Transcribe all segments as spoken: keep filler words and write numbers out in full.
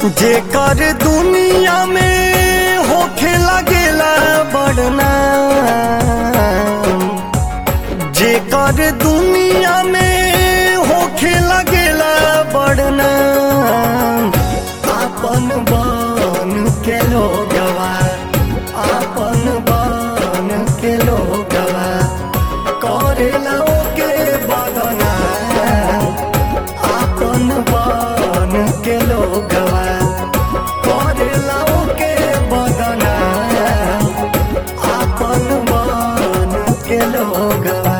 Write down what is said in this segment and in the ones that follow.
जेकर दुनिया में होखे लगेला बड़ना, जेकर दुनिया में होखे लगेला बड़ना, आपन बन के लोगवा, आपन बन के लोगवा करेला ओके बदना, आपन बन के लोगवा करेला ओके बदना, आपन बन के लोगवा।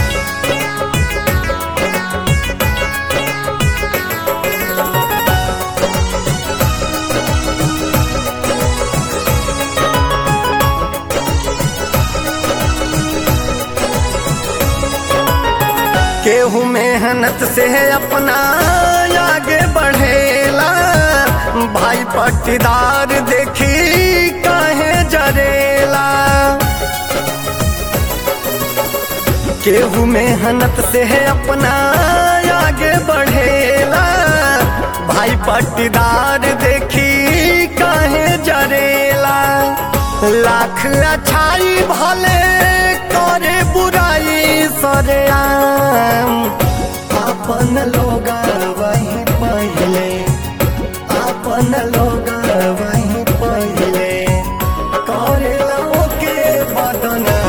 केहू मेहनत से अपना आगे बढ़ेला, भाई पट्टीदार देखी काहे जरेला। केहू मेहनत से अपना आगे बढ़ेला, भाई पट्टीदार देखी काहे जरेला। लाख अच्छाई भले करे बुराई सरेआम, आपन लोग वही पहले, आपन लोग वही पहले करेला ओके बदना,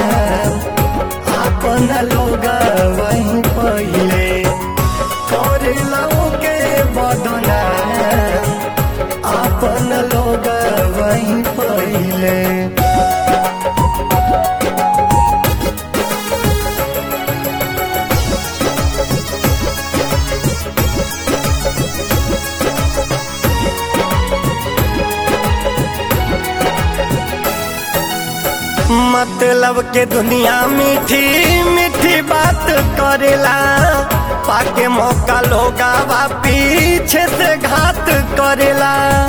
आपन लोग वही पहले करेला ओके बदना, आपन लोग वही पहले। मतलब के दुनिया मीठी मीठी बात करेला, पाके मौका लोगा वा पीछे से घात करेला।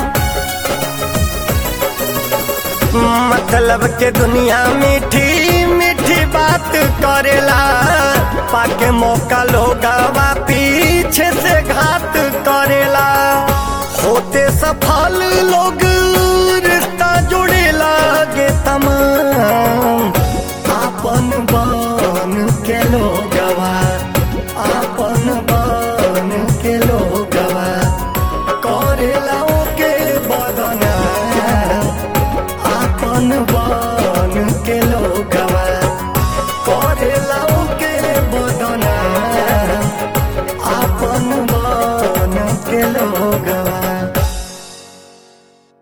मतलब के दुनिया मीठी मीठी बात करेला, पाके मौका लोगा वा पीछे से घात करेला। होते सफल लोग रिश्ता जुड़े लागे तमाम, आपन बन के लोगवा, आपन बन के लोगवा करेला ओके बदना, आपन बन के लोगवा